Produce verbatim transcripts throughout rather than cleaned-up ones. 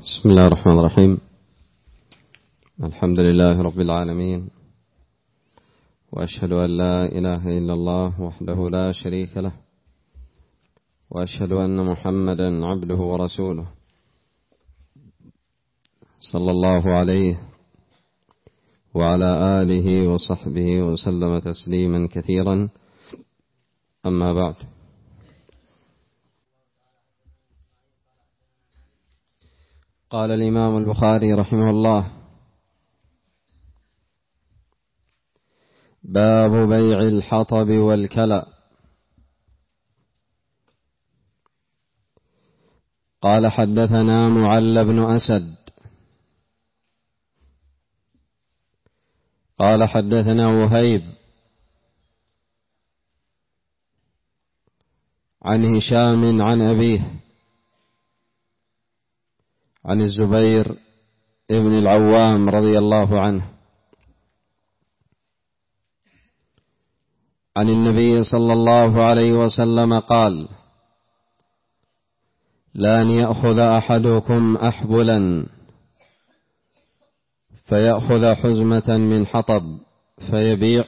بسم الله الرحمن الرحيم. الحمد لله رب العالمين، وأشهد أن لا إله إلا الله وحده لا شريك له، وأشهد أن محمدا عبده ورسوله صلى الله عليه وعلى آله وصحبه وسلم تسليما كثيرا. أما بعد، قال الإمام البخاري رحمه الله: باب بيع الحطب والكلى. قال: حدثنا معل بن أسد قال: حدثنا وهيب عن هشام عن أبيه عن الزبير ابن العوام رضي الله عنه عن النبي صلى الله عليه وسلم قال: لأن يأخذ أحدكم أحبلا فيأخذ حزمة من حطب فيبيع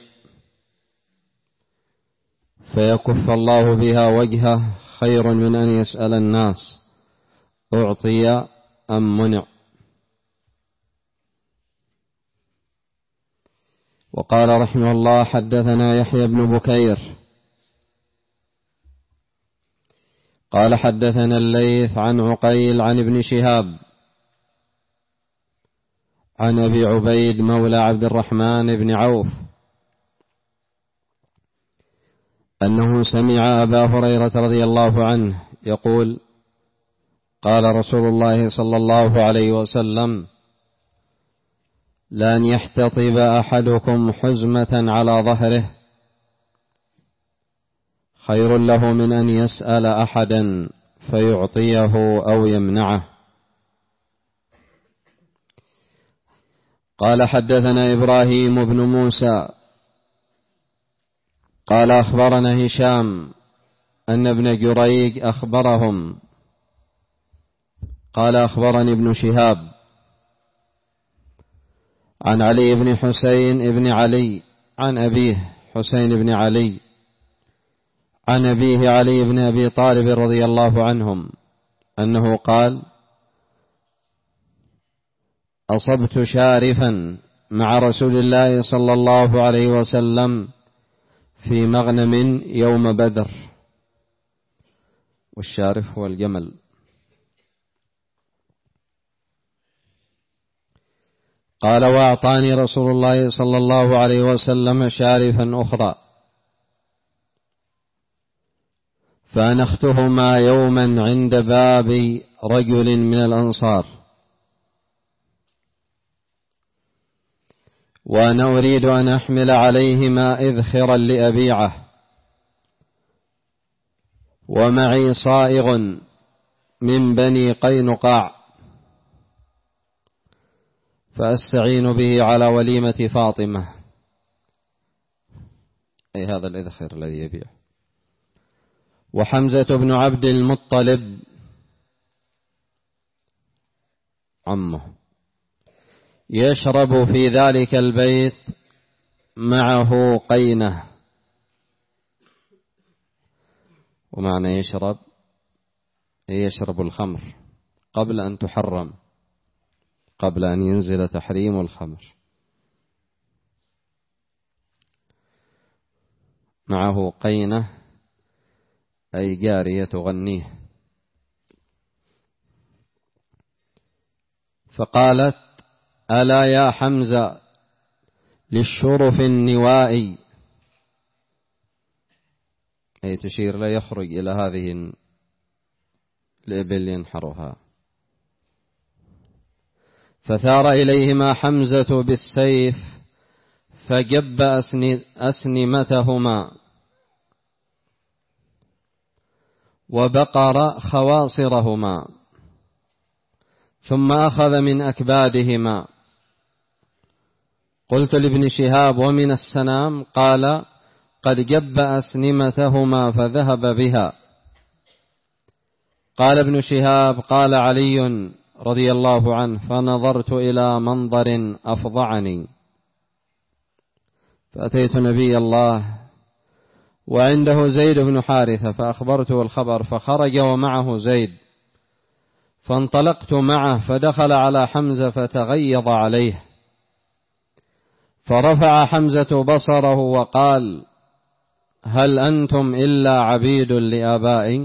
فيكف الله بها وجهه خير من أن يسأل الناس أعطي أم منع. وقال رحمه الله: حدثنا يحيى بن بكير قال: حدثنا الليث عن عقيل عن ابن شهاب عن أبي عبيد مولى عبد الرحمن بن عوف أنه سمع أبا هريرة رضي الله عنه يقول: قال رسول الله صلى الله عليه وسلم: لأن يحتطب أحدكم حزمة على ظهره خير له من أن يسأل أحدا فيعطيه أو يمنعه. قال: حدثنا إبراهيم بن موسى قال: أخبرنا هشام أن ابن جريج أخبرهم قال: أخبرني ابن شهاب عن علي بن حسين بن علي عن أبيه حسين بن علي عن أبيه علي بن أبي طالب رضي الله عنهم أنه قال: أصبت شارفا مع رسول الله صلى الله عليه وسلم في مغنم يوم بدر. والشارف هو الجمل. قال: وأعطاني رسول الله صلى الله عليه وسلم شارفا أخرى فأنختهما يوما عند باب رجل من الأنصار وأنا أريد أن أحمل عليهما إذخرا لأبيعه ومعي صائغ من بني قينقاع فأستعين به على وليمة فاطمة، أي هذا الإذخر الذي يبيع. وحمزة بن عبد المطلب عمه يشرب في ذلك البيت معه قينة. ومعنى يشرب يشرب الخمر قبل أن تحرم، قبل أن ينزل تحريم الخمر. معه قينة أي جارية تغنيه. فقالت: ألا يا حمزة للشرف النوائي، أي تشير لا يخرج إلى هذه الإبل ينحرها. فثار إليهما حمزة بالسيف فجب أسنمتهما وبقر خواصرهما ثم أخذ من أكبادهما. قلت لابن شهاب: ومن السنام؟ قال: قد جب أسنمتهما فذهب بها. قال ابن شهاب: قال علي رضي الله عنه: فنظرت إلى منظر أفظعني، فأتيت نبي الله وعنده زيد بن حارثة فأخبرته الخبر، فخرج ومعه زيد، فانطلقت معه فدخل على حمزة فتغيظ عليه، فرفع حمزة بصره وقال: هل أنتم إلا عبيد لآبائي؟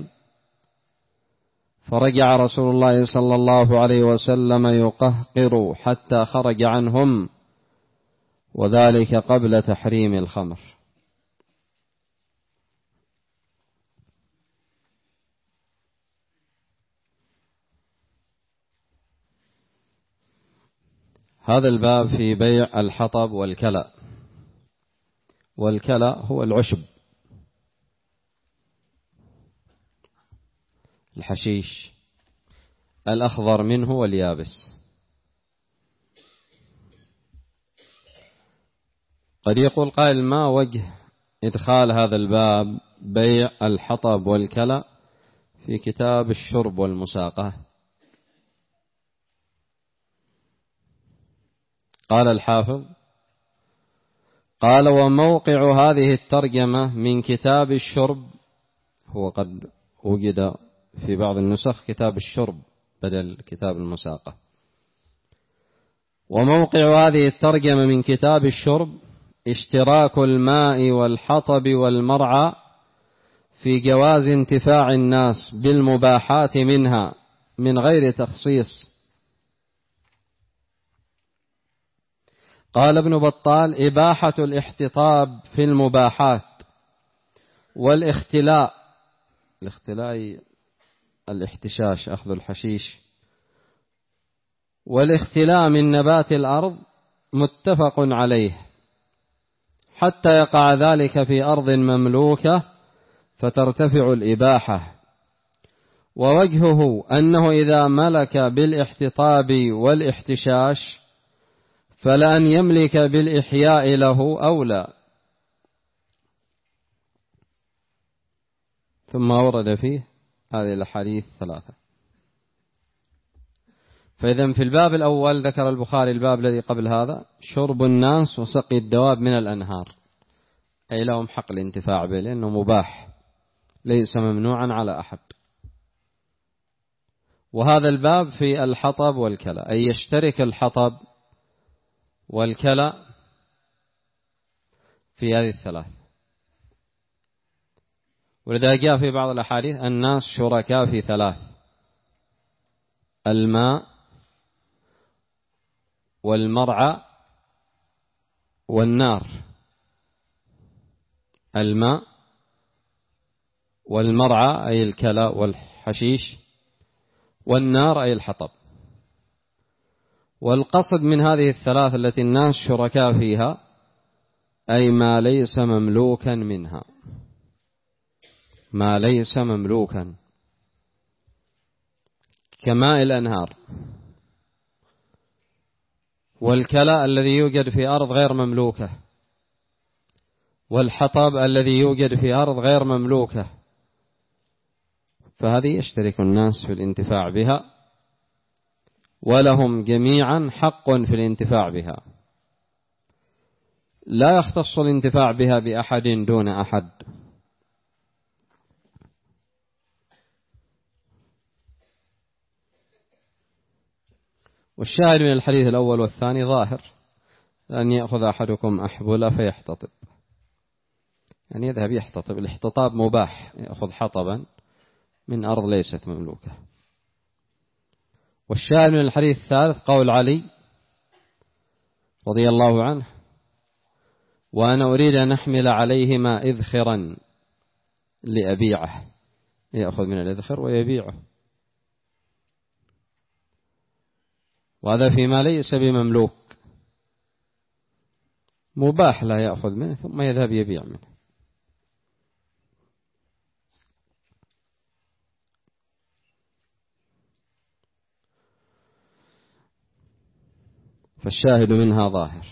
فرجع رسول الله صلى الله عليه وسلم يقهقر حتى خرج عنهم، وذلك قبل تحريم الخمر. هذا الباب في بيع الحطب والكلأ. والكلأ هو العشب، الحشيش الأخضر منه واليابس. قد يقول قائل: ما وجه إدخال هذا الباب بيع الحطب والكلأ في كتاب الشرب والمساقة؟ قال الحافظ: قال: وموقع هذه الترجمة من كتاب الشرب، هو قد وجد في بعض النسخ كتاب الشرب بدل كتاب المساقة. وموقع هذه الترجمة من كتاب الشرب اشتراك الماء والحطب والمرعى في جواز انتفاع الناس بالمباحات منها من غير تخصيص. قال ابن بطال: إباحة الاحتطاب في المباحات والاختلاء، الاختلاء الاحتشاش أخذ الحشيش، والاختلاء من نبات الأرض متفق عليه، حتى يقع ذلك في أرض مملوكة فترتفع الإباحة. ووجهه أنه إذا ملك بالاحتطاب والاحتشاش فلأن يملك بالإحياء له أولى. ثم ورد فيه هذه الأحاديث الثلاثة. فإذا في الباب الأول ذكر البخاري الباب الذي قبل هذا: شرب الناس وسقي الدواب من الأنهار، أي لهم حق الانتفاع به لأنه مباح ليس ممنوعا على أحد. وهذا الباب في الحطب والكلى، أي يشترك الحطب والكلى في هذه الثلاث. ولذا جاء في بعض الأحاديث: الناس شركاء في ثلاث: الماء والمرعى والنار. الماء والمرعى أي الكلى والحشيش، والنار أي الحطب. والقصد من هذه الثلاث التي الناس شركاء فيها أي ما ليس مملوكا منها، ما ليس مملوكا كماء الأنهار، والكلى الذي يوجد في أرض غير مملوكة، والحطب الذي يوجد في أرض غير مملوكة. فهذه يشترك الناس في الانتفاع بها، ولهم جميعا حق في الانتفاع بها، لا يختص الانتفاع بها بأحد دون أحد. والشاهد من الحديث الأول والثاني ظاهر: أن يأخذ أحدكم أحبلة فيحتطب، يعني يذهب يحتطب. الاحتطاب مباح، يأخذ حطبا من أرض ليست مملوكة. والشاهد من الحديث الثالث قول علي رضي الله عنه: وأنا أريد أن أحمل عليهما إذخرا لأبيعه، يأخذ من الإذخر ويبيعه، وهذا فيما ليس بمملوك، مباح لا يأخذ منه ثم يذهب يبيع منه. فالشاهد منها ظاهر.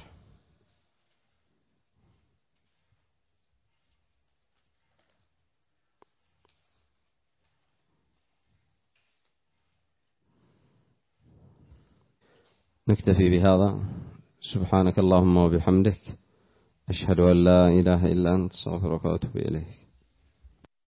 نكتفي بهذا. سبحانك اللهم وبحمدك، أشهد أن لا إله إلا أنت، أستغفرك وأتوب إليك.